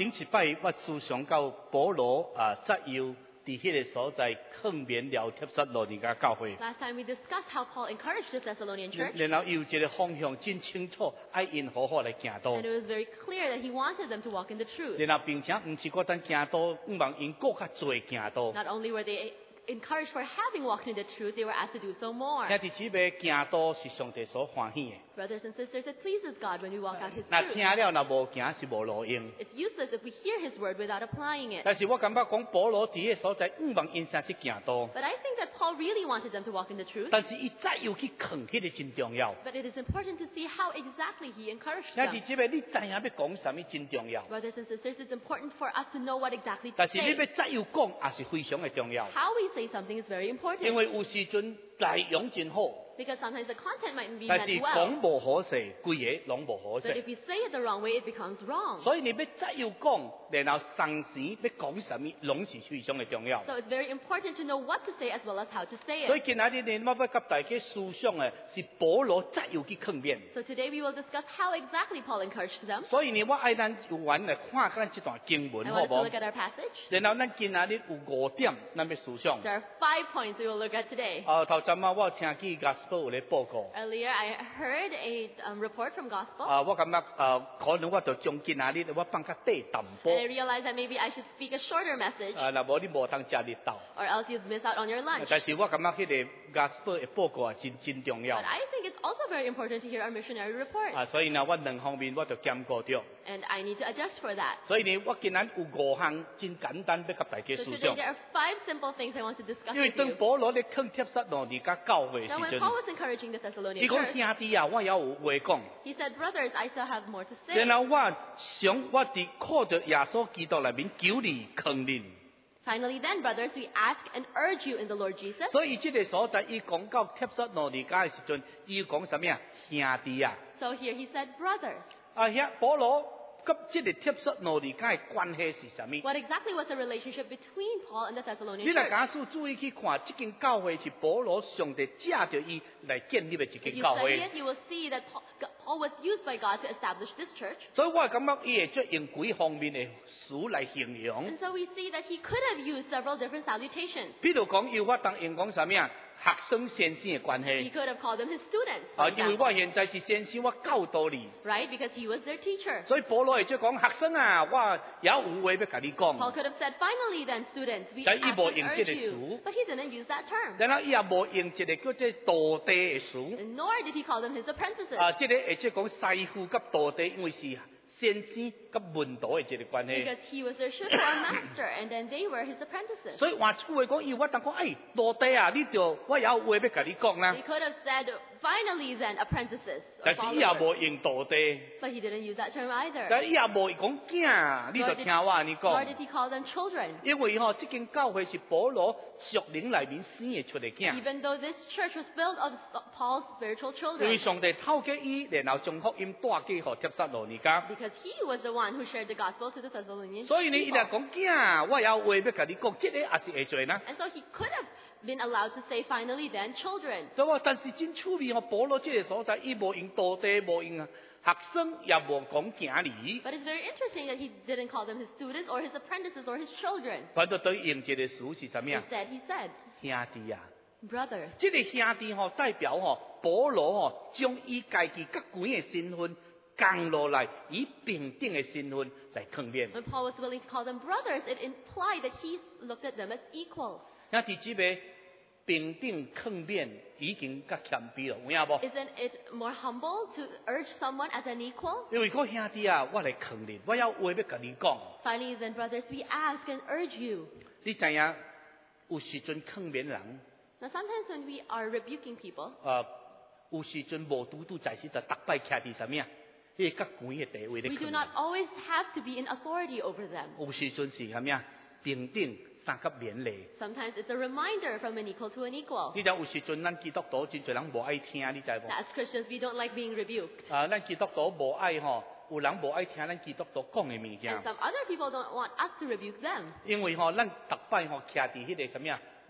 顶一摆我思想到保罗则要伫迄个所在劝勉了帖撒罗尼迦教会。 Last time we discussed how Paul encouraged the Thessalonian church, 然后有一个方向真清楚，爱因好好来行道 and。it was very clear that he wanted them to walk in the truth. 然后并且唔是单单行道，唔望因更较多行道。 Not only were they encouraged for having walked in the truth, they were asked to do so more. 兄弟姊妹，行道是上帝所欢喜的。 Brothers and sisters, it pleases God when we walk out His 那 truth. 听了若无行是无路用。 It's useless if we hear His word without applying it. 但是我感觉讲保罗伫个所在，唔望因啥去行道， But I think that Paul really wanted them to walk in the truth. 但是伊再又去劝，迄个真重要。 But it is important to see how exactly he encouraged 兄弟 them. 姊妹，你知影要讲啥物真重要， Brothers and sisters, it's important for us to know what exactly to 但是你 say. 要再又讲，也是非常的重要。 How we say something is very 因 important. 为有时阵内容真好， Because sometimes the content might be 但 meant 是 well. 讲无好势，规个拢无好 But 势。 if we say it the wrong way, it becomes wrong. 所以你要再又讲，然後生時要講什麼，攏是非常的重要。 So it's very important to know what to say as well as how to say 所以 it. 今仔日呢，我要甲大家思想的是保羅再又去勸勉。 So today we will discuss how exactly Paul encouraged them. 所以呢，我愛咱有緣來看咱這段經文， I 好 want us to 無 look？at our passage. 然後咱今仔日有5點，咱要思想。 There are 5 points we will look at today. 頭陣我有聽見 Gospel 有咧報告。 Earlier I heard a report from Gospel. 我感覺可能我就將今仔日我放較短淡 And I 薄。 realized that maybe I should speak a shorter message, 若無你無通食日頭。 or else you'd miss out on your lunch. 但是我感覺迄個 Gospel 嘅報告真重要 But。I think it's also very important to hear our missionary report. 所以呢，我兩方面我就兼顧着。 And I need to adjust for that. 所以呢，我今日有5項真簡單要甲大家 So 思 today 想。 there are 5 simple things I want to discuss 因為 with 當 you. 保羅咧勸帖撒羅尼迦教會時 So when 陣， Paul was encouraging the 伊 Thessalonian 講 church, 兄弟啊，我也有話講。 he said, brothers, I still have more to say. 然後我想我哋靠着耶穌基督裏面求你勸恁。 Finally then, brothers, we ask and urge you in the Lord Jesus. 所以這個所在，伊講到帖撒羅尼迦嘅時陣，伊要講什麼啊？兄弟啊！ So here he said, brothers. 保羅及這個帖撒羅尼迦嘅關係是什麼？ What exactly was the relationship between Paul and the Thessalonian 你若 church? 假使注意去看，這間教會是保羅上帝借着伊來建立的一 If 間 you 教 study 會。 it, you will see that Paul was used by God to establish this church. 所以我感覺伊會做用幾方面嘅詞來形容。 And so we see that he could have used several different salutations. 譬如講，有法當用講什麼啊？學生先生嘅關 He 係。 could have called them his students, for 因為 example, 我現在是先生，我教導你。 right? Because he was their teacher. 所以保羅會做講學生啊，我也有話要甲你 Paul 講。 could have said, finally then, students, we 就 ask 伊無 and 用這 urge 個 you. 詞 But he didn't use that term. 然後伊也無用一個叫做道地嘅詞。 And nor did he call them his apprentices. 這個會即講師傅及道地，因為是先生及門徒嘅一個關係。 Because he was their shepherd or master, and then they were his apprentices. 所以換句話講，伊我當講，道地啊，你就我有話要甲你講啦 He。could have said, finally then, apprentices. or 但是伊也 followers. 無用道地， But he didn't use that term either. 但伊也無講囝，你就聽我安尼 Nor 講。 did he call them children. 因為這間教會是保羅屬靈裏面生嘅出嚟囝， Even though this church was filled of Paul's spiritual 因為 children. 上帝透過伊，然後將福音帶給予帖撒羅尼迦。 Because he was the one who shared the gospel to the Thessalonians. 所以呢，伊若 people. 講囝，我有話要甲你講，這個也是會做啦。 And so he could have been allowed to say, finally then, children. 所以話，但是真趣味，保羅這個所在，伊無用道地，無用學生，也無講囝兒， But it's very interesting that he didn't call them his students or his apprentices or his children. 反倒對用這個詞是什麼啊？ Instead, he said, 兄弟啊！ brothers. 這個兄弟代表保羅將伊家己各幾個身份降落來，以平等嘅身份來勸勉。 When Paul was willing to call them brothers, it implied that he looked at them as equals. 兄弟姊妹，平等勸勉已經較謙卑了，有影無？ Isn't it more humble to urge someone as an equal? 因為個兄弟啊，我來勸你，我有話要甲你講。 Finally, then, brothers, we ask and urge you. 你知影有時陣勸勉人， Now, sometimes when we are rebuking people, 有時陣無拄拄在時就逐擺徛佇什麼啊？迄個較貴嘅地位咧 we do 勸 not 勉。 always have to be in authority over them. 有時陣是什麼啊？平等三級勉勵。 Sometimes it's a reminder from an equal to an equal. 你知有時陣咱基督徒真侪人無愛聽，你知無？ As Christians, we don't like being rebuked. 咱基督徒無愛有人無愛聽咱基督徒講嘅物件 And，some other people don't want us to rebuke them. 因為咱逐擺徛佇迄個什麼啊？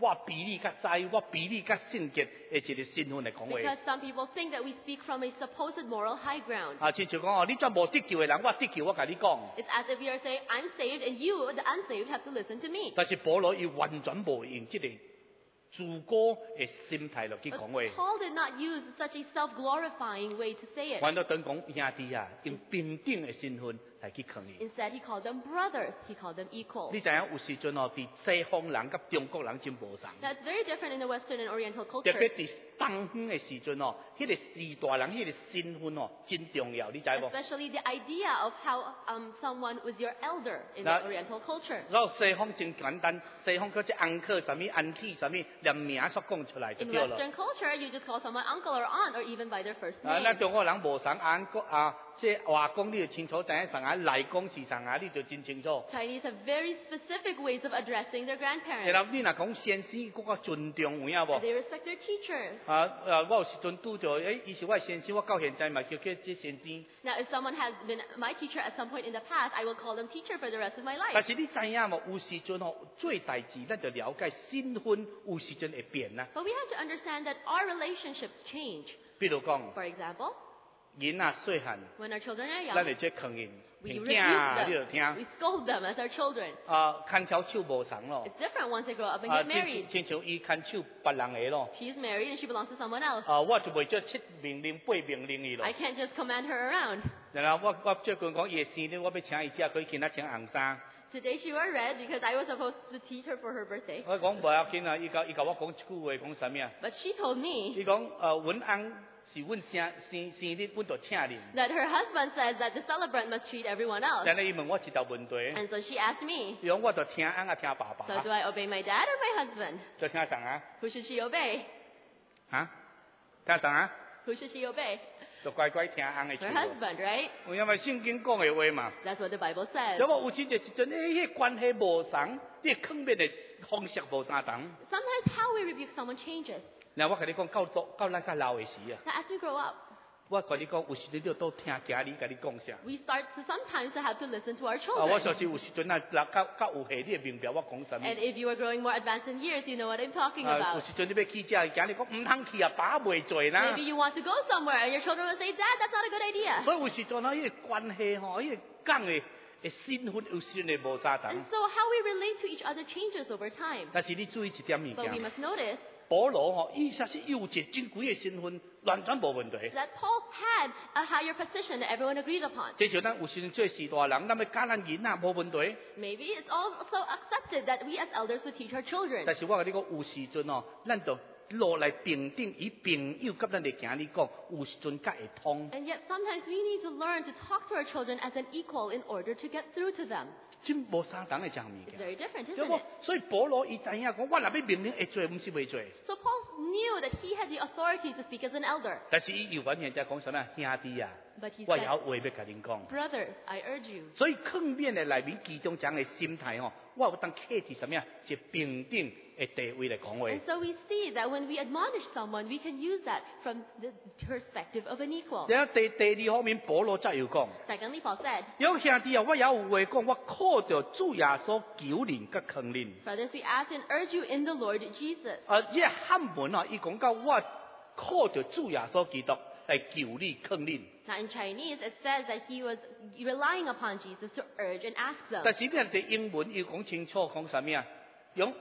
我比你较在，我比你较圣洁的一个身份来讲话。 Because some people think that we speak from a supposed moral high ground. 啊，亲像讲哦，你做无得救的人，我得救，我甲你讲。 It's as if we are saying, I'm saved, and you, the unsaved, have to listen to me. 但是保羅伊完全無用即個自高的心態落去 But 講話。 Paul did not use such a self-glorifying way to say it. 反倒等講兄弟啊，用平等的身份來去抗議。 Instead, he called them brothers. He called them equals. 你知影有時陣哦，佇西方人甲中國人真無同。 That's very different in the Western and Oriental 特 culture. 別佇東方的時陣哦，迄、個時大人迄個身份哦，真重要，你知無？ Especially the idea of how someone was your elder in the Now- Oriental culture. 然後西方真簡單，西方嗰隻安克什麼安琪什麼，連名所講出來就 In 對了。 Western culture, you just call someone uncle or aunt or even by their first 啊， name. 咱中國人無同安國啊，即外公你就清楚知影上啊，內公是上啊，你就真清楚。 Chinese have very specific ways of addressing their 然 grandparents. 後你若講先生，嗰個尊重有影無？ They respect their teachers. 我有時陣拄着，伊是我的先生，我到現在嘛叫即先生。 Now, if someone has been my teacher at some point in the past, I will call them teacher for the rest of my 但 life. 是你知影無？有時陣哦，做代志咱就了解身份，有時陣會變啊。 But we have to understand that our relationships change. 比如講， For example, 囡仔細漢， when our children are 咱 young, 會做抗議， we 聽 rebuke 你就 them. 聽。 We scold them as our children. 牽條手無同咯。 It's different once they grow up and 啊， get married. 親像伊牽手別人嘅咯。 She's married and she belongs to someone else. 我就袂做7命令8命令伊咯 I。can't just command her around. 然後我最近講伊嘅生日，我要請伊只可以見他請紅衫。 Today she wore red because I was supposed to teach her for her birthday. 我講無要緊啊，伊甲我講一句話，講啥物啊？ But she told me 伊講阮翁是阮生日，阮就請你。 that her husband says that the celebrant must treat everyone else. 然後伊問我一道問題， And so she asked me, 伊講我就聽翁啊，聽爸 so 爸， do I obey my dad or my husband? 就聽啥啊？ Who should she obey? 嚇？聽啥啊？ Who should she obey? 就乖乖聽翁嘅 Her 說話。 husband, right? 因為聖經講嘅話嘛。 That's what the Bible says. 如果有時就時陣，迄個關係無同，你抗辯嘅方式無相同。 Sometimes how we rebuke someone changes. 嗱，我甲你講，到咱較老嘅時啊， Now, as we grow up, 我甲你講，有時你就都聽家裡甲你講啥。 we start to sometimes to have to listen to our 我 children. 相信有時陣啊，較有戲，你會明白我講啥物。 And if you are growing more advanced in years, you know what I'm talking 有 about. 時陣你要去遮，家裡講唔通去啊，爸袂做啦 Maybe。you want to go somewhere and your children will say, Dad, that's not a good idea. 所以有時陣啊，呢個關係吼，呢個講嘅身份有時陣會無相同 And。so how we relate to each other changes over time. 但是你注意一點物 But we 件， must notice 保羅吼，伊實是有一個真貴嘅身份，完全無問題。 that Paul had a higher position that everyone agreed upon. 即像咱有時陣做時大人，咱要教咱囡仔無問題。 Maybe it's also accepted that we as elders would teach our children. 但是我甲你講，有時陣哦，咱就落來平等，以朋友甲咱嚟行你講，有時陣才會通。 And yet sometimes we need to learn to talk to our children as an equal in order to get through to them. 真無相同嘅一項物 It's 件。 very different, 對 isn't 不 it?？ 所以保羅伊知影講，我若要命令會做，唔是袂做。 So Paul knew that he had the authority to speak as an elder. 但是伊又完現在講什麼？兄弟啊， But he 我有 said, 話要甲恁講。 Brothers, I urge you. 所以抗辯嘅內面其中這樣嘅心態吼，我有當客氣什麼？一平等嘅地位嚟講話 And。so we see that when we admonish someone, we can use that from the perspective of an equal. 然後第二方面，保羅則要講。 Secondly, Paul said, 有兄弟啊，我也有話講，我靠着主耶穌求恁甲坑恁。 Brothers, we ask and urge you in the Lord Jesus. 即漢文啊，伊講到我靠着主耶穌基督來求你坑恁。 Now in Chinese, it says that he was relying upon Jesus to urge and ask them. 但是你睇英文要講清楚，講啥物啊？用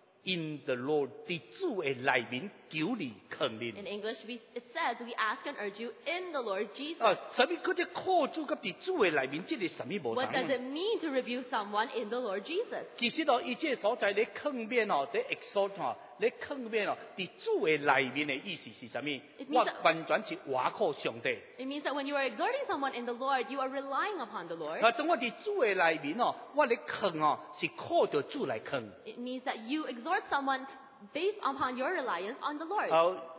in the Lord 佇主嘅內面求你坑恁。 In English, it says, we ask and urge you in the Lord Jesus. 啥物嗰隻靠主甲佇主嘅內面，即係啥物無同 What does it mean to rebuke someone in the Lord Jesus? 其實哦，伊即個所在你坑面哦，你 exalt 哦，你坑面哦，佇主嘅內面嘅意思是啥物？ means 我 that- 完全是倚靠上帝。 It means that when you are exhorting someone in the Lord, you are relying upon the Lord. 當我佇主嘅內面哦，我咧坑哦，是靠着主來坑。 It means that you exhort someone based upon your reliance on the Lord.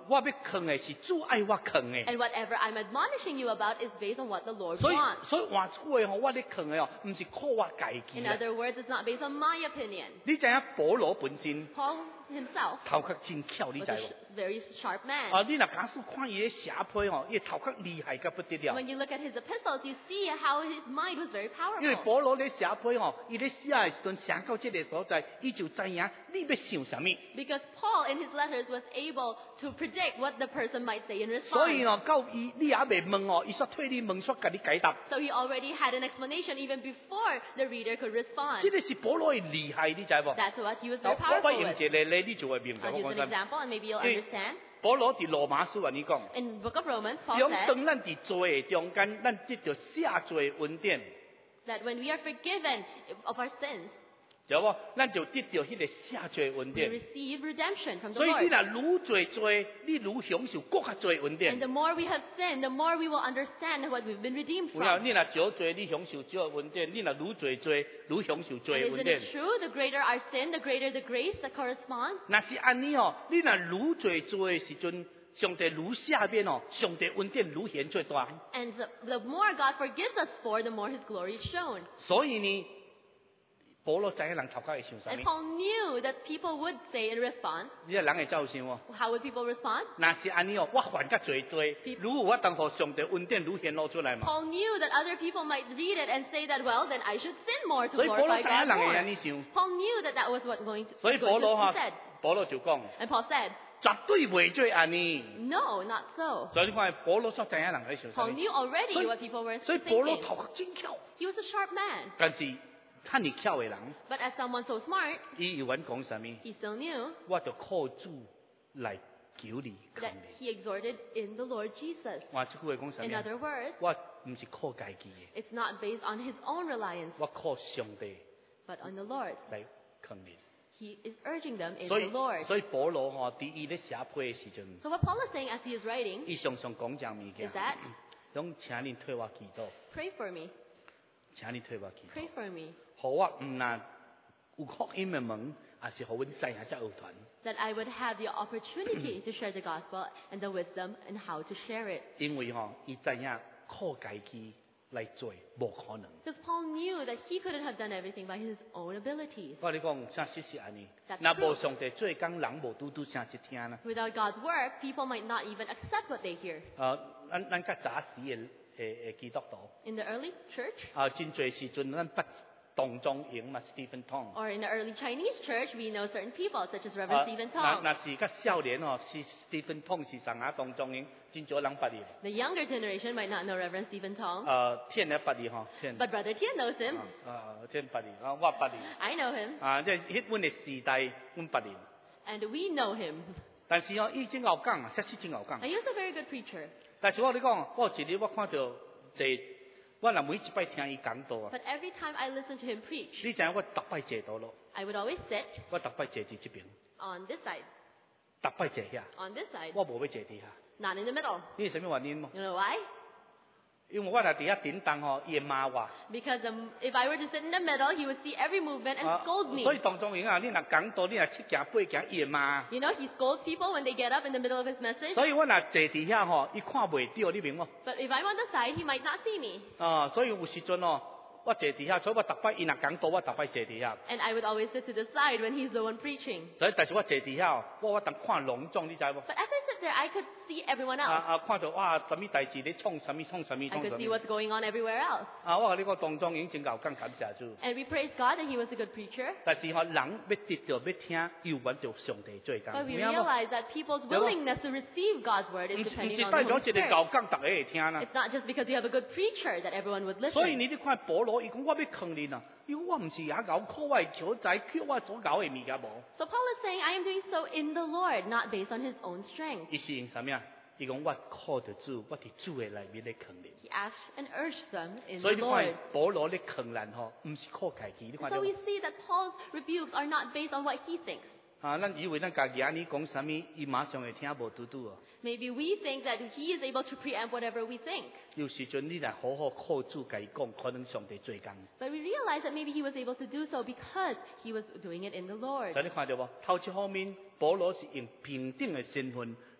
我要坑的是主爱我坑的。 And whatever I'm admonishing you about is based on what the Lord 所以 wants. 所以换句话吼，我咧坑的哦，唔是靠我家己 In 啊。 other words, it's not based on my opinion. 你知影保罗本身 Paul himself 头壳真巧，你 was 知 a 无？ very sharp man. 啊，你若假使看伊咧写批吼，伊头壳厉害甲不得了。 When you look at his epistles, you see how his mind was very 因为 powerful. 保罗咧写批吼，伊咧写的时阵，写到这个所在，伊就知影你要想什么。 Because Paul in his letters was able to predict what the person might say in 所以 response. 呢，到你也未问哦，伊煞替你问，煞甲你解答。 So he already had an explanation even before the reader could respond. 这个是保罗的厉害，你知无？ That's what he was 我 very powerful 用 with. 一个例，你就会明白 I'll 我 use 讲 an 啥。 example and maybe you'll 因为 understand. 保罗伫罗马书安尼讲， In the book of Romans, Paul 用 said 当咱伫罪的中间，咱得到赦罪的恩典， that when we are forgiven of our sins, 知无？咱就得到迄个赦罪的恩 we 典。 receive redemption from the 所以你 Lord. 若愈做罪，你愈享受更较罪恩 And 典。 the more we have sinned, the more we will understand what we've been redeemed 有影， from. 你若少罪，你享受少恩典；你若愈做罪，愈享受 And 罪恩 isn't 典 it。true? The greater our sin, the greater the grace that corresponds. 若是安尼哦，你若愈做罪的时阵，上帝愈赦免哦，上帝恩典愈显最大。 And the more God forgives us for, the more His glory is shown. 所以呢，保罗知影人头壳会想啥 And 物？ Paul knew that people would say in response. 你个人会怎有想哦？ How would people respond? 若是安尼哦，我犯较罪罪，愈有法当互上帝恩典愈显露出来嘛。 Paul knew that other people might read it and say that, well, then I should sin more to 所以保罗 glorify 知影 God 人会 more. 安尼想， Paul knew that that was what going to, 所以 going 保罗 to 哈 be said. 保罗就讲， And Paul said, 绝对袂做安尼。 no, not so. 所以你看，保罗所知影人喺想啥 Paul 物？ knew already 所以 what people were 所以保罗 thinking. 头壳真巧， He was a sharp man. 但是看你巧的人， But as someone so smart, 伊有阮讲啥物？ he still knew 我就靠主来求你坑 that 你。 he exhorted in the Lord Jesus. 我即句话讲啥 In 物？ other words, 我毋是靠家己的， it's not based on his own reliance, 我靠上帝 but on the Lord. 来坑你。 He is urging them in 所 the 以 Lord. 所以保罗吼，伫伊咧写批的时阵， So what Paul is saying as he is writing 伊常常讲一件物件 is，that 拢请恁替我祈祷， pray for me, 请恁替我祈祷， pray for me, 互我毋但有福音的门，也是互阮知影这学团。 that I would have the opportunity to share the gospel and the wisdom and how to share it. 因为吼，伊知影靠家己来做无可能。 Because Paul knew that he couldn't have done everything by his own abilities. 我跟你讲，啥实是安尼 That's？ 若无 true. 上帝做工，人无拄拄啥一听呢？ Without God's work, people might not even accept what they hear. 咱较早时的基督徒， In the early church, 真侪时阵咱捌当中营嘛，Stephen Tong。 or in the early Chinese church, we know certain people, such as Reverend Stephen Tong. 若是较少年哦，是 Stephen Tong 是上下当中营，真少人捌伊。 The younger generation might not know Reverend Stephen Tong, 天咧捌伊吼，天。 but Brother Tian knows him. 天捌伊，我捌伊。 I know him, 即迄阮的时代，阮捌伊。 and we know him. 但是哦，伊真有讲啊，确实真有讲 And。he was a very good preacher. 但是我跟你讲，我有一日我看到一，我若每一摆听伊讲道啊， But every time I listen to him preach, 你知影我逐摆坐倒咯， I would always sit 我逐摆坐伫即边， on this side, 逐摆坐遐， on this side, 我无要坐伫遐。 not in the middle. 你是啥物原因吗？ You know why? 因为我若伫遐顶当吼，伊会骂我。 Because if I were to sit in the middle, he would see every movement and scold me. 所以当中营啊，你若讲道，你若七行八行，伊会骂。 You know, he scolds people when they get up in the middle of his message. 所以我若坐伫遐吼，伊看袂到，你明无？ But if I'm on the side, he might not see me. 所以有时阵哦，我坐伫遐，所以我逐摆伊若讲道，我逐摆坐伫遐。 And I would always sit to the side when he's the one preaching. 所以但是我坐伫遐哦，我当看隆重，你知无？ But as I sit there, I could see everyone else. 看到哇，什么代志咧创什么创什么 I 创 could 什 see 么。 what's going on everywhere else. 我甲你讲，当中已经真够感谢主。 And we praise God that he was a good preacher. 但是吼，人要得到要听，又揾到上帝做工。 But we 明白无？ realize that people's willingness to receive God's word 唔 is 是 depending on 代 the 表 Holy 一个 Spirit. 教讲，大家会听啦。 It's not just because you have a good preacher that everyone would 所以 listen. 你咧看保羅，伊講我要坑你啊，因為我唔是也搞靠我的橋仔，靠我所搞的物件無。 So Paul is saying, I am doing so in the Lord, not based on his own strength. 伊是用啥物啊？伊講我靠得主，我伫主的內面咧坑你。 He asked and urged them in 所 the 以你看 Lord. 保羅咧坑人吼，唔是靠家己，你看 So 到 we see that Paul's rebukes are not based on what he thinks. 咱以為咱家己安尼講啥物，伊馬上會聽無拄拄哦。 Maybe we think that he is able to preempt whatever we think. 有時陣你若好好靠主家己講，可能上帝做工。 But we realize that maybe he was able to do so because he was doing it in the Lord. 所以你看到無？頭一方面，保羅是用平等的身份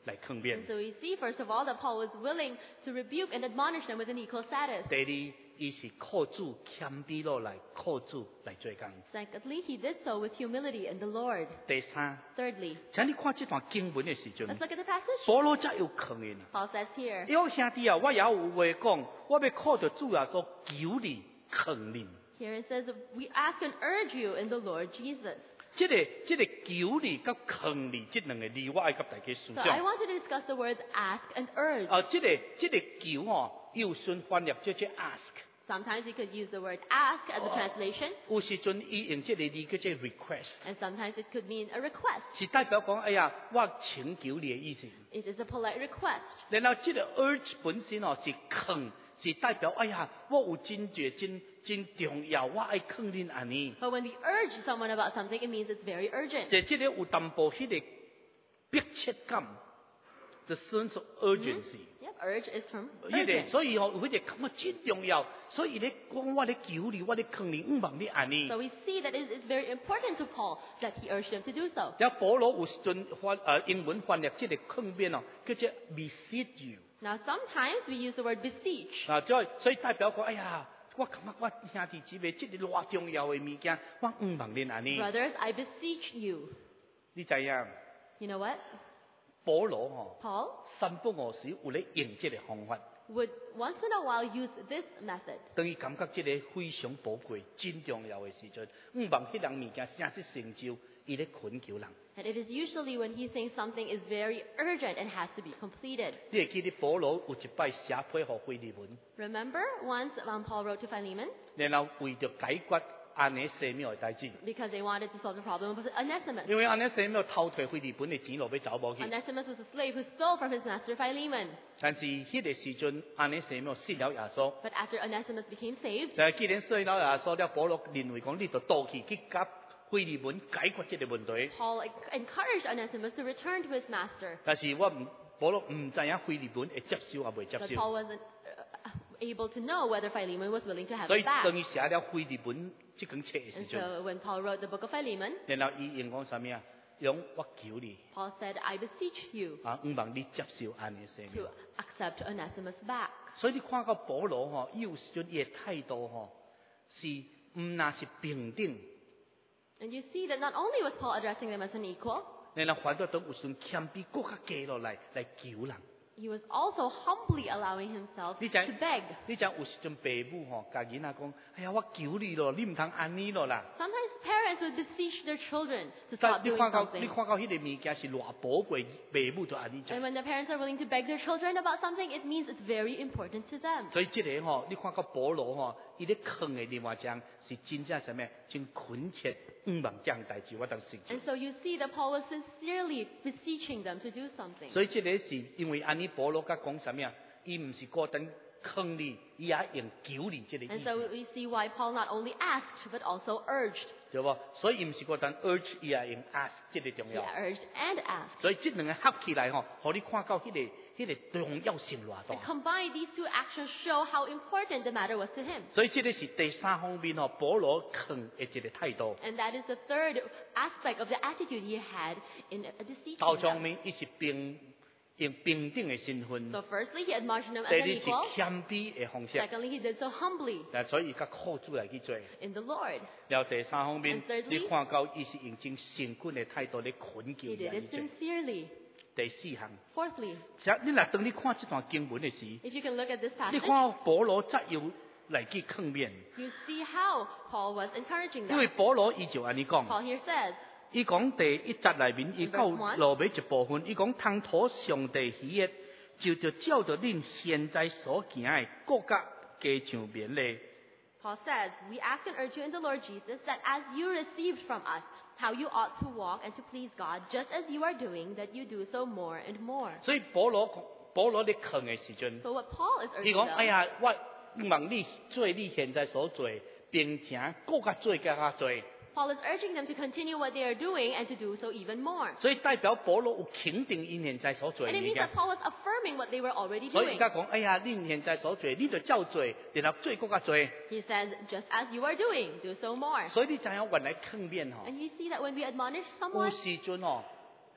来抗辩。 And so we see, first of all, that Paul was willing to rebuke and admonish them with an equal status. 第二，伊是靠主谦卑落来，靠主来做工。 Secondly, he did so with humility in the Lord. 第三， Thirdly, 请你看这段经文的时阵， let's look at the passage. 保罗才有抗的呢。 Paul says here, 有兄弟啊，我也有话讲，我要靠着主耶稣求你抗你。 here it says, we ask and urge you in the Lord Jesus. 这个求你甲抗你这两个字，我爱甲大家思 So I 想。 want to discuss the words ask and urge. 这个求哦，有顺翻译叫做 ask， Sometimes you could use the word ask as a translation, 有时阵伊用这个字叫做 request， and sometimes it could mean a request. 是代表讲，哎呀，我请求你的意思。 It is a polite request. 然後這個 urge 本身哦是抗，是代表哎呀，我有真絕真重要，我愛抗恁安尼。 But when we urge someone about something, it means it's very urgent. 即這個有淡薄迄個迫切感，the sense of urgency。 Yep, urge is from 迄個 urgent. 所以哦，有迄個感覺真重要，所以咧講我咧求你，我咧抗你，唔望你安尼。 So we see that it is very important to Paul that he urged them to do so. 有保羅有時陣英文翻譯即個抗辯哦，叫做 beseech you。 Now sometimes we use the word beseech. 所以代表講，哎呀。我感覺我兄弟姊妹，這個偌重要的物件，我唔望恁安尼。 Brothers, I beseech you. 你知影？ You know what? 保羅哦， Paul 三不五時有咧用這個方法， would once in a while use this method. 當伊感覺這個非常寶貴、真重要的時陣，唔望迄樣物件正式成就，伊咧懇求人。 And it is usually when he thinks something is very urgent and has to be completed. 你會記得保羅有一擺寫批予腓利門， Remember once Paul wrote to Philemon 然後為着解決安尼西廟的代志， because they wanted to solve the problem of Onesimus. 因為安尼西廟偷摕腓利門的錢落要走無去， Onesimus was a slave who stole from his master Philemon. 但是迄個時陣，安尼西廟信了耶穌。 But after Onesimus became saved, 就係既然信了耶穌了，保羅認為講你就倒去甲腓利門解決這個問題。 Paul encouraged Onesimus to return to his master. 但是保羅唔知影腓利門會接受也未接 But 受， Paul wasn't able to know whether Philemon was willing to have 所以 it back. 當伊寫了腓利門這卷冊的時 And 陣， so when Paul wrote the book of Philemon, 然後伊用講啥物啊？用我求你 Paul said, I beseech you 啊，唔望你接受安尼西 to 廟。 accept Onesimus back. 所以你看到保羅吼，伊有時陣伊的態度吼，是唔那是平等， And you see that not only was Paul addressing them as an equal, 然後反倒當有時陣謙卑更加加落來求人。 he was also humbly allowing himself 你 to 知 beg. 你知有時陣父母吼，甲囡仔講，哎呀，我求你咯，你唔通安尼咯啦。 Sometimes parents would beseech their children to 但 stop 你 doing 看到 something. 迄個物件是偌寶貴，父母就安尼做 And。when the parents are willing to beg their children about something, it means it's very important to them. 所以這個吼，你看到保羅吼，伊咧坑的另外一項是真正什麼？真懇切，唔望這樣代志我當成就。 And so you see that Paul was sincerely beseeching them to do something. 所以這個是因為安尼保羅甲講什麼啊？伊唔是孤單坑你，伊也用求你這個 And 意 so 思， we see why Paul not only asked, but also urged. 對不？所以伊唔是孤單 urge，伊也用 ask 這個重 He 要。 urged and asked. 所以這兩個合起來吼，互你看到迄個重要性偌 And 大。 combined, these two actions show how important the matter was to him. 所以這個是第三方面吼，保羅坑的一個態度。 And that is the third aspect of the attitude he had in beseeching 頭上 them. 面伊是用平等的身份， So firstly, he admonished them as 第 an 二是 equal. 謙卑的方式， Secondly, he did so humbly 所以伊甲靠主來去做。 in the Lord. 然後第三方面 And，thirdly， 你看到伊是用真誠懇的態度嚟懇求 He 伊 did 來 it 去做。 sincerely. 第四項， Fourthly, 你若當你看這段經文的時， if you can look at this 你 passage, 看到保羅則要來去抗辯， you see how Paul was encouraging 因為 them. 保羅伊就安尼講。 Paul here says, 伊講第一節內面，伊到落尾一部分，伊講通討上帝喜悅，就照着恁現在所行的，各家加上勉勵。 Paul says, we ask and urge you in the Lord Jesus that as you received from us how you ought to walk and to please God, just as you are doing, that you do so more and more. 所以保羅咧坑嘅時陣， So what Paul is 伊 urging 講：哎 them, 呀，我望你做你現在所做，並且各家做更加做。 Paul is urging them to continue what they are doing and to do so even more. 所以代表保羅有肯定因現在所做 And 嘅 it 物 means 件 that。Paul was affirming what they were already 所以 doing. 而家講：哎呀，恁現在所做，你就照做，然後做各家做。 He says, just as you are doing, do so more. 所以你知影原來坑面吼， And you see that when we admonish 有 someone, 時陣哦，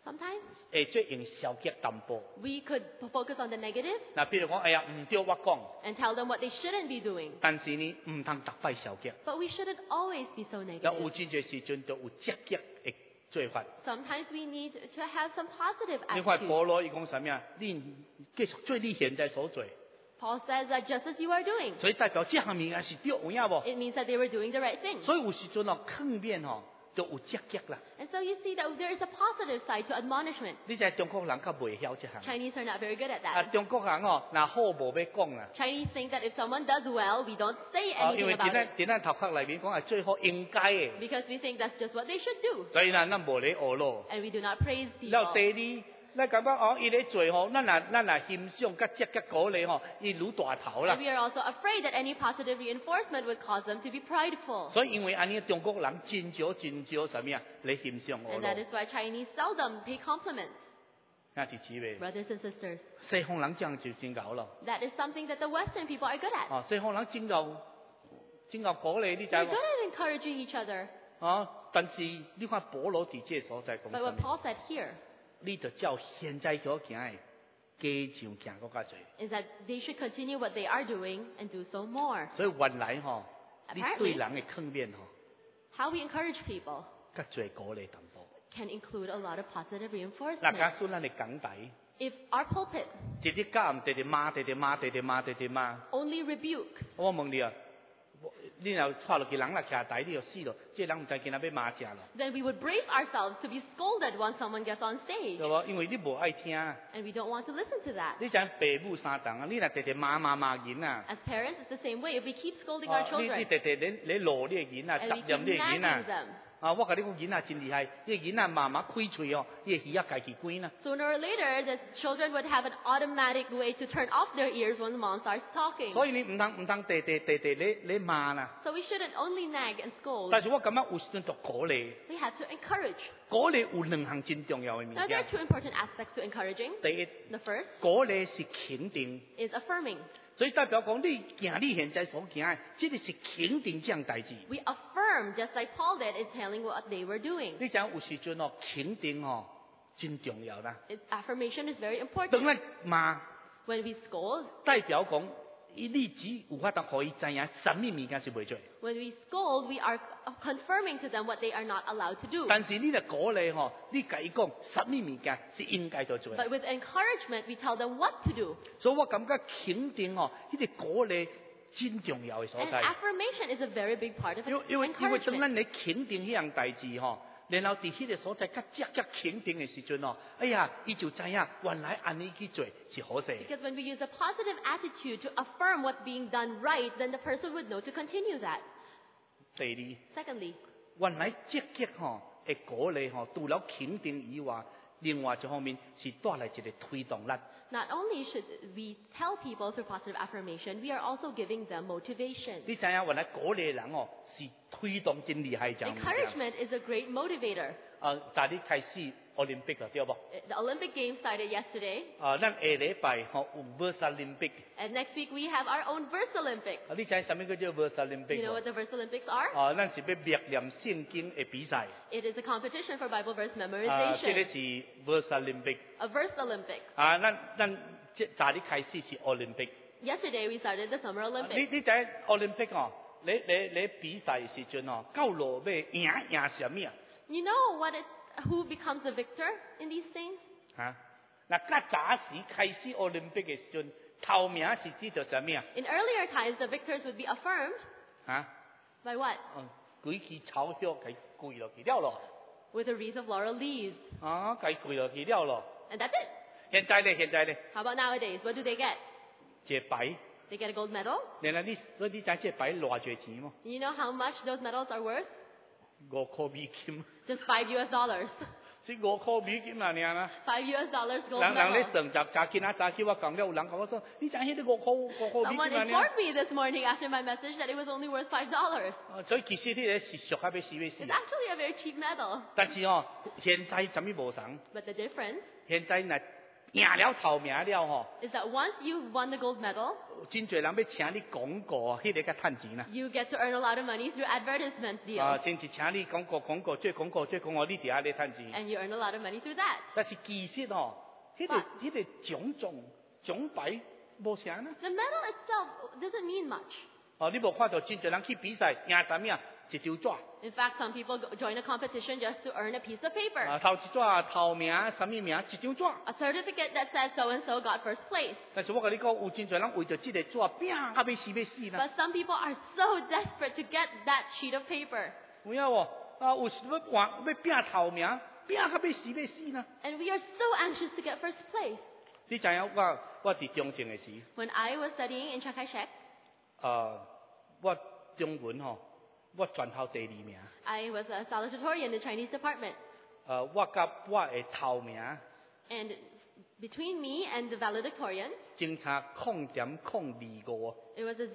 Sometimes 會做用消極淡薄。 we could focus on the negative 嗱，譬如講，哎呀，唔對我講， and tell them what they shouldn't be doing. 但是呢，唔通逐擺消極。 But we shouldn't always be so 有 negative. 真濟時陣就有積極嘅做法。 Sometimes we need to have some positive 你看 attitude. 保羅伊講啥物啊？你繼續做你現在所做， Paul says that just as you are doing, 所以代表這項物件是對有影無？ it means that they were doing the right thing. 所以有時陣哦，勸勉吼就有積極啦。 And so you see that there is a positive side to admonishment. 你知中國人較袂曉這項。 Chinese are not very good at 啊， that. 中國人哦，若好無要講啦。 Chinese think that if someone does well, we don't say 因 anything 為 about 喺 it 咱頭殼內面講係最好應該嘅， because we think that's just what they should do. 所以咱無咧學咯。 And we do not praise 然後 people. 第二，咱感覺哦，伊咧做吼，咱若欣賞甲積極鼓勵吼，伊愈大頭啦 And。we are also afraid that any positive reinforcement would cause them to be prideful. 所以因為安尼中國人真少啥物啊，嚟欣賞我 And 咯 that。is why Chinese seldom pay compliments. 那係姊妹， Brothers and sisters, 西方人這樣就真夠咯。 that is something that the Western people are good at. 哦，西方人真夠鼓勵，你知 They're 無 good？at encouraging each other. 哦，但是你看保羅佇這個所在講 But 啥 what 物？ Paul said here 你就照現在所行嘅，加上行更加濟。 is that they should continue what they are doing and do so more. 所以原來吼，你 Apparently- 對人嘅勸勉吼， How we encourage people 較濟鼓勵淡薄。 can include a lot of positive 嗱，假 reinforcement. 使咱嘅講台， If our pulpit 一日到暗直罵， only rebukes, 我問你啊，你若拖落去人若徛台，你就死咯。這人唔知今仔要罵啥咯， then we would brace ourselves to be scolded once someone gets on stage. 對無？因為你無愛聽。 And we don't want to listen to that. 你知父母三重啊，你若直罵囡啊， As parents, it's the same way. If we keep scolding 哦 our 你 children 直你罵你嘅囡啊， and 責 we keep 任你嘅囡 nagging 啊。 them, 啊，我甲你講囡啊真厲害，你囡仔媽媽開喙哦，伊會耳仔家己關啦。 sooner or later, the children would have an automatic way to turn off their ears when mom starts talking. 所以你唔通你罵啦。 So we shouldn't only nag and scold. 但是我感覺有時陣就鼓勵， We have to encourage. 鼓勵有兩項真重要嘅物 Now, there 件 are。two important aspects to encouraging. 第一， The first 鼓勵是肯定， is affirming. 所以代表講你行你現在所行嘅，這個是肯定這樣代志。 We affirm, just like Paul did, in telling what they were doing. 你知有時陣哦，肯定哦真重要啦。 Affirmation is very 當 important. 然罵 When we scold, 代表講，你只有法度可以知影什麼物件是袂做。 when we scold, we are confirming to them what they are not allowed to do. 但是你就鼓勵吼，你甲伊講什麼物件是應該做做。 But with encouragement, we tell them what to do. 所以我感覺肯定吼，呢個鼓勵真重要嘅所 And 在。 affirmation is a very big part of 因為當 encouragement. 咱你肯定呢樣代志吼，然後伫迄個所在較積極肯定嘅時陣哦，哎呀，伊就知影原來安尼去做是好勢。 Because when we use a positive attitude to affirm what's being done right, then the person would know to continue that. 第二， Secondly, 原來積極吼嘅鼓勵吼，除了肯定以外，另外一方面是帶來一個推動力。 not only should we tell people through positive affirmation, we are also giving them motivation. 你知影原來鼓勵人哦，是推動真厲害一樣物件。 Encouragement is a great motivator. 早啲開始奧林匹克對無？ The Olympic Games started yesterday, 咱下禮拜吼有 Versa Olympic。 and next week we have our own Verse Olympics. 你知什麼叫做 Versa Olympic You know 無 what？the Verse Olympics are? 咱是要默念聖經嘅比賽。 It is a competition for Bible verse 這個 memorization. 是 Versa Olympic。 A Verse Olympics. 咱早啲開始是 Olympic。 Yesterday we started the Summer 你 Olympics. 知 Olympic 哦，你比賽嘅時陣哦，到落尾贏什麼啊？ You know who becomes the victor in these things? 嗱，較早時開始 Olympic 嘅時陣，頭名是指到什麼啊？ In earlier times, the victors would be affirmed 嚇， by what? 舉起草靴，佢跪落去了咯。 With a wreath of laurel leaves. 佢跪落去了咯。 And that's it. 現在呢， How about nowadays? What do they get? 這牌， They get a gold medal. 然後所以你知這牌偌濟錢麼？ You know how much those medals are worth? 5塊美金， Just $5 US. 是5塊美金啊！你啊， $5 US gold 人你 medal. 上集早見啊，早叫我講了，有人講我說，你知迄個5塊美 Someone 金啊？ informed me this morning after my message that it was only worth $5. 所以其實呢個是俗啊，要死要死 It's。actually a very cheap medal. 但是哦，現在怎麼無同？ But the difference 現在嗱赢了头名了吼， is that once you've won the gold medal, 真侪人要请你广告，迄个较趁钱啦。 you get to earn a lot of money through advertisement deals. 真是请你广告，做广告，你伫遐咧趁钱。 And you earn a lot of money through that. 但是其实吼，迄个奖牌无啥呢。 The medal itself doesn't mean much. 你无看到真侪人去比赛赢啥物啊？一张纸。 In fact, some people join a competition just to earn a piece of paper. 头一纸头名啥物名一张纸。 A certificate that says so-and-so got first place. 但是我甲你讲，有真侪人为着即个纸拼到要死呢。 But some people are so desperate to get that sheet of paper. 有影无？有时要拼头名，拼到要死呢。 And we are so anxious to get first place. 你知影我伫中正的时， When I was studying in Chiang Kai-shek, 我中文吼，我全校第2名。 I was a salutatorian in the Chinese department. 我甲我的头名， And between me and the valedictorian, 正差0.025。 it was a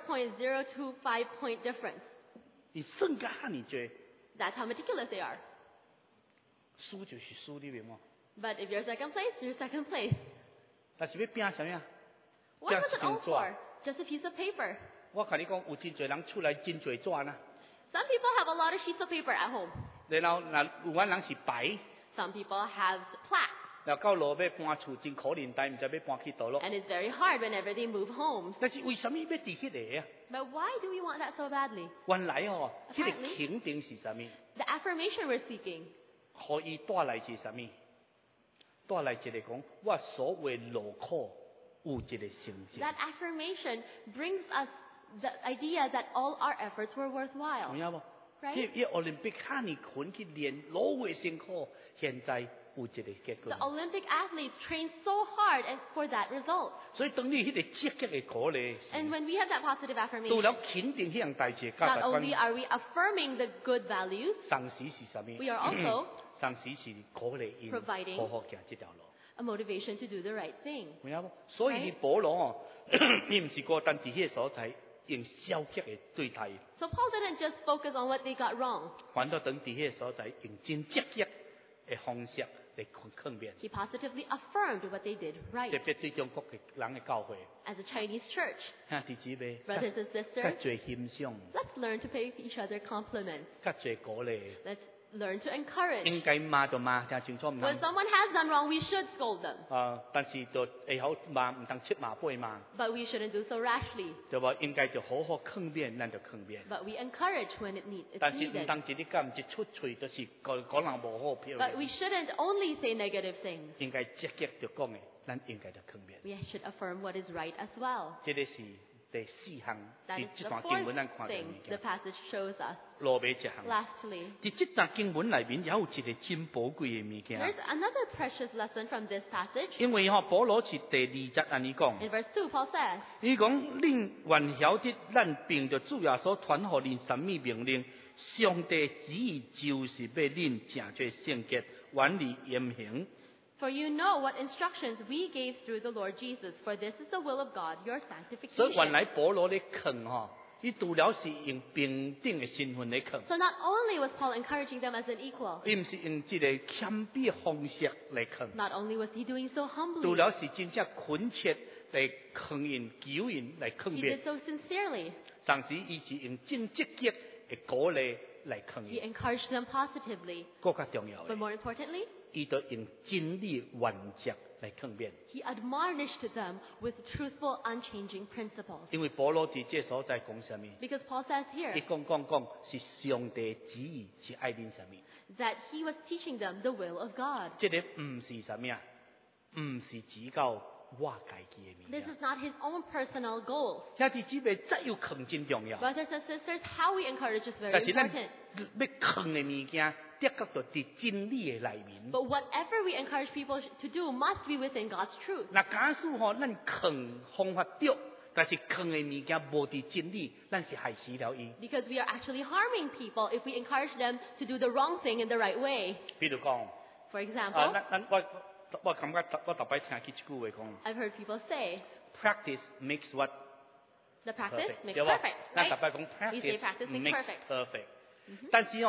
0.025 point difference. 你算甲遐尼多， That's how meticulous they are. 输就是输，你明吗？ But if you're second place, you're second place. 但是要拼啥物啊？ What was it all 拼一张纸。 for? Just a piece of paper. 我甲你讲，有真侪人出来真侪纸呢。 Some people have a lot of sheets of paper at home. 然后有阮人是白， Some people have plaques. 然后到路要搬厝真可怜，但毋知要搬去倒落。 And it's very hard whenever they move homes. 但是为什么要伫迄个啊？ But why do we want that so badly? 原来哦，迄个 Apparently 肯定是啥物？ The affirmation we're seeking. 可以带来是啥物？带来一个讲，我所谓劳苦有一个成就。 That affirmation brings us the idea that all our efforts were worthwhile. 有影无？ Right? 迄奥林匹克遐尼困去练，老月辛苦，现在有一个结果 The。Olympic athletes train so hard and for that result. 所以当你迄个积极的鼓励， And when we have that positive 除了 affirmation, 肯定迄样代志， not only are we affirming the good values, 上时是啥物？ we are also 上时是鼓励因 providing 好好行这条路。 a motivation to do the right thing. 有影无？所以你保罗哦，你毋是孤单伫迄个所在用消极的对待， So Paul didn't just focus on what they got wrong. 反倒等伫迄个所在用真积极的方式来抗辩。 He positively affirmed what they did 特 right. 别对中国的人的教会， As a Chinese church, 兄弟姊妹， brothers and 较 sisters, 侪欣赏， let's learn to pay each other compliments. 较侪鼓励， Let's learn to encourage. 应该骂就骂，听清楚毋 When 通。 someone has done wrong, we should scold them. 但是就会好骂，毋通七骂八骂， But we shouldn't do so rashly. 对无？应该就好好抗辩，咱就抗辩。 But we encourage when it's 但是毋 needed. 通一日干一出喙，就是讲人无好漂 But 亮。 we shouldn't only say negative things. 应该积极就讲的，咱应该就抗辩。 We should affirm what is right as well. 这个是第4项， That 伫 is 这 the 段经 fourth 文咱看到的 thing 物 the 件。 passage shows us. 路尾一项， Lastly, 伫这段经文内面也有一个真宝贵的物件。 there's another precious lesson from this passage. 因为保罗是第2节安尼讲， In verse 2, Paul says, 伊讲恁愿晓得咱凭着主耶稣传互恁什么命令，上帝旨意就是要恁正确圣洁，远离严刑。 For you know what instructions we gave through the Lord Jesus, for this is the will of God, your 所以原 sanctification. 来保罗咧劝伊除了是用平等的身份咧劝， So not only was Paul encouraging them as an equal, 伊毋是用一个谦卑的方式来劝， not only was he doing so 除 humbly, 了是真正恳切来劝因、求因来劝 he 辩 did，so sincerely. 同时伊是用正积极的鼓励来劝 He 因， encouraged them positively. 更加重要 But 的， more importantly, 伊就用真理的原则来劝辩。 he admonished them with truthful, unchanging principles. 因为保罗伫这所在讲什么？ Because Paul says 伊 here 讲是上帝旨意是爱恁什么？ that he was teaching them the will of God. 这个毋是什么啊？毋是指教我家己的物 This 件。 is not his own personal goals. 兄弟姊妹，再有劝真重要。 Brothers and sisters, how we encourage is 但 very 是咱 important. 要劝的物件，的确就伫真理的内面。 But whatever we encourage people to do must be within God's truth. 那假使咱劝方法对，但是劝的物件无伫真理，咱是害死了伊。 Because we are actually harming people if we encourage them to do the wrong thing in the right way. 比如讲， For example, 我感觉我逐摆听起一句话讲 I've heard people say, ，practice makes what the practice perfect， makes 对吧 perfect, 咱 right? 逐摆讲 We say practice makes makes perfect. perfect。但是当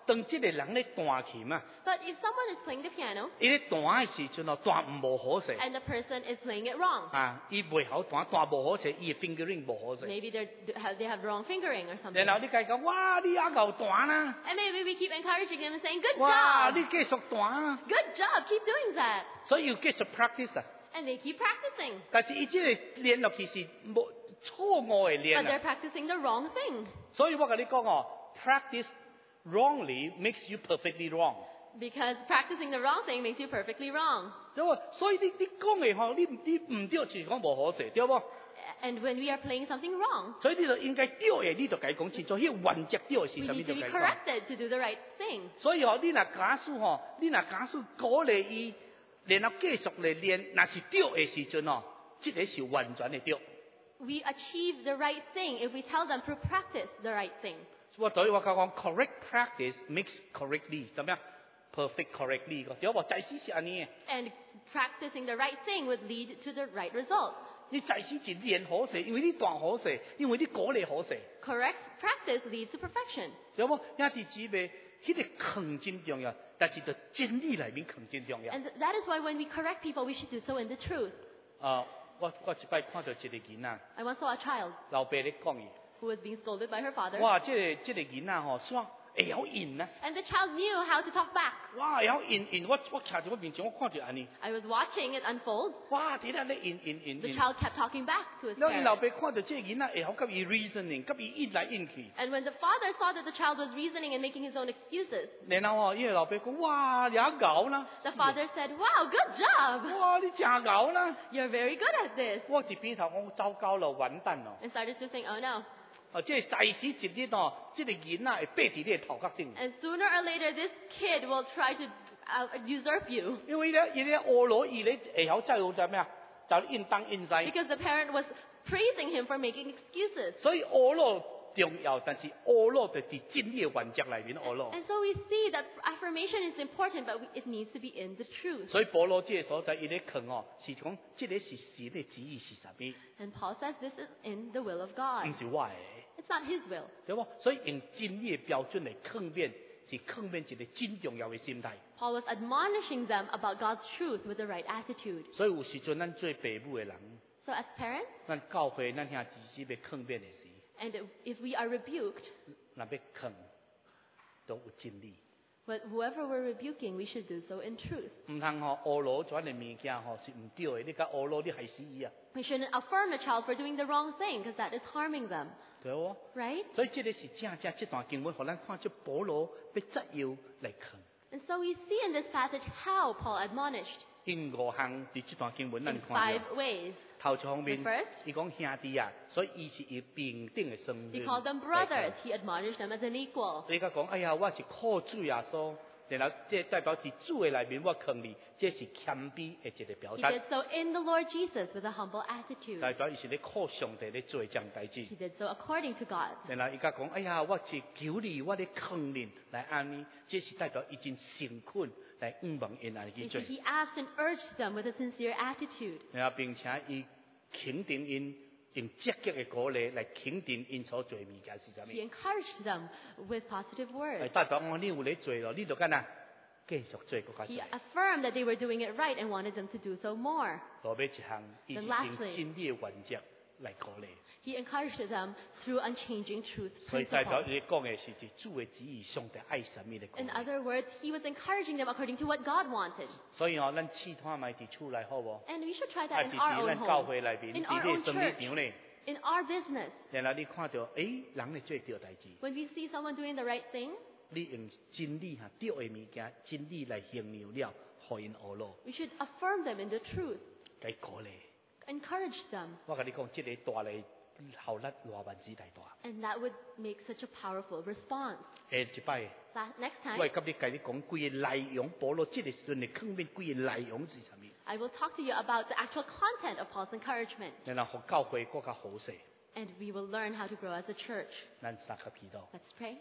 當這個人咧彈琴啊， But if someone is playing the piano 伊咧彈嘅時陣哦，彈唔無好勢 and the person is playing it wrong, 啊，伊袂曉彈，彈無好勢，伊嘅 fingering 無好勢。 maybe they have wrong fingering or something. 然後你介講，哇，你也夠彈啦， And maybe we keep encouraging them and saying, good 哇， job, 你繼續彈啦， good job, keep doing that. 所以要繼續 practice 啊。 And they keep practicing. 但是伊即個練落去是冇錯誤嘅 But 練 they're 啊， practicing the wrong thing. 所以我同你講哦 ，practice wrongly makes you perfectly wrong。 Because practicing the wrong thing makes you perfectly wrong. 對喎，所以你講嘅吼，你唔對就是講無好勢，對喎。 And when we are playing something wrong, 所以你就應該對嘅，你就該講清楚，迄個原則對嘅是 we 什麼 need to 就 be 該講。 corrected to do the right thing. 所以吼，你若假使吼，你若假使鼓勵伊，然後繼續嚟練，若是對嘅時陣哦，即個是完全嘅對。 We achieve the right thing if we tell them to practice the right thing. 所以我講 correct practice makes correctly，點樣 perfect correctly 個，對喎，在時是安尼嘅。 And practicing the right thing would lead to the right result. 你在時是練好勢，因為你彈好勢，因為你鼓勵好勢， Correct practice leads to perfection. 對喎，兄弟姊妹，迄個坑真重要，但是在真理裏面坑真重要。 And that is why when we correct people, we should do so in the truth. 我一擺看到一個囡仔， I once saw a child 老爸咧講伊， who was being scolded by her father. 哇，這個囡仔吼，煞會曉應啊！ And the child knew how to talk back. 哇，會曉應，我徛喺我面前，我看住安尼， I was watching it unfold. 哇，點解咧應 The child kept talking back to his 然後伊老 parents. 爸看到這個囡仔會曉甲伊 reasoning，甲伊應來應去， And when the father saw that the child was reasoning and making his own excuses, 然後哦，伊個老爸講，哇，你也搞啦， the father said, wow, good job. 哇，你真搞啦！ You're very good at this. 我喺邊頭講糟糕咯，完蛋咯！ And started to think, oh no. 即係在時一日哦，這個囡仔會爬喺你嘅頭殼頂， And sooner or later, this kid will try to usurp you. 因為咧，伊咧學羅伊咧會曉真係咩啊？就應當應使， Because the parent was praising him for making excuses. 所以學羅重要，但是學羅就喺真理嘅原則裏面學羅。 And so we see that affirmation is important, but it needs to be in the truth. 所以保羅這個所在，伊咧講哦，是講這個是神嘅旨意是啥物， And Paul says this is in the will of God. 唔是我嘅， It's not his will. 對冇？所以用真理嘅標準嚟抗辯，是抗辯一個真重要嘅心態。 Paul was admonishing them about God's truth with the right attitude. 所以有時陣，咱做父母嘅人， So as parents, 咱教會咱兄姊妹要抗辯嘅時， and if we are rebuked, 若要抗，都有真理。 but whoever we're rebuking, we should do so in truth. 唔通學學羅轉嘅物件吼是唔對嘅，你甲學羅你害死伊啊， We shouldn't affirm a child for doing the wrong thing, because that is harming them, 對冇？ right? 所以這個是正這段經文，互咱看出保羅要責要嚟抗。 And so we see in this passage how Paul admonished 因5項喺這段經文咱 in 看 5 到。 ways. 頭一方面 The first， 伊講兄弟啊，所以伊是以平等嘅身 He 份 called them brothers. He admonished them as an equal. 你甲講，哎呀，我是靠主耶穌，然後這代表喺主嘅內面我抗你，這是謙卑嘅一個表 He 達， did so in the Lord Jesus with a humble attitude. 代表伊是咧靠上帝咧做這樣代志。 He did so according to God. 然後伊甲講，哎呀，我是求你，我咧抗你來安尼，這是代表已經誠懇來望因安尼去 You 做 see,。he asked and urged them with a sincere attitude. 然後並且伊肯定因用積極嘅鼓勵來肯定因所做嘅物件是啥物。 He encouraged them with positive 係 words. 代表我你有咧做咯，你就干啊繼續做更加 He 做。 affirmed that they were doing it right and wanted them to do so more. 落尾一項，伊是 Then 用 lastly， 真理嘅原則來鼓勵。 He encouraged them through unchanging truth 所以代表 principles. 你講嘅是指主嘅旨意，上帝愛什麼嘅鼓 In 勵。 other words, he was encouraging them according to what God wanted. 所以哦，咱試探埋佇厝內好無？ And we should try 啊， that in 佇 our 佇 own 咱教 home, 會內邊， in 佇 our 你 own 嘅生意 church, 場咧， in our business. 然後你看到，人咧做對代志， When we see someone doing the right thing, 你用真理對嘅物件，真理來形容了，互因學咯， we should affirm them in the truth, 該鼓勵。 encourage them, 我甲你講，即個大咧，效力偌萬之大大。 and that would make such a powerful response. 下一擺。 Next time, 我會甲你介你講規個內容，保羅這個時陣嚟抗辯規個內容是啥物， I will talk to you about the actual content of Paul's encouragement, 然後互教會更加好勢， and we will learn how to grow as a church. 咱三個祈禱。 Let's pray.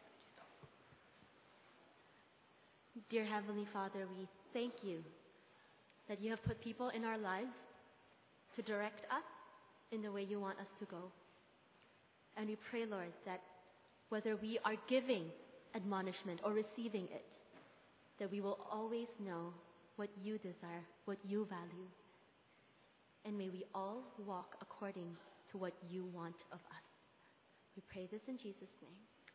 Dear Heavenly Father, we thank you that you have put people in our lives to direct us in the way you want us to go. And we pray, Lord, that whether we are giving admonishment or receiving it, that we will always know what you desire, what you value. And may we all walk according to what you want of us. We pray this in Jesus' name.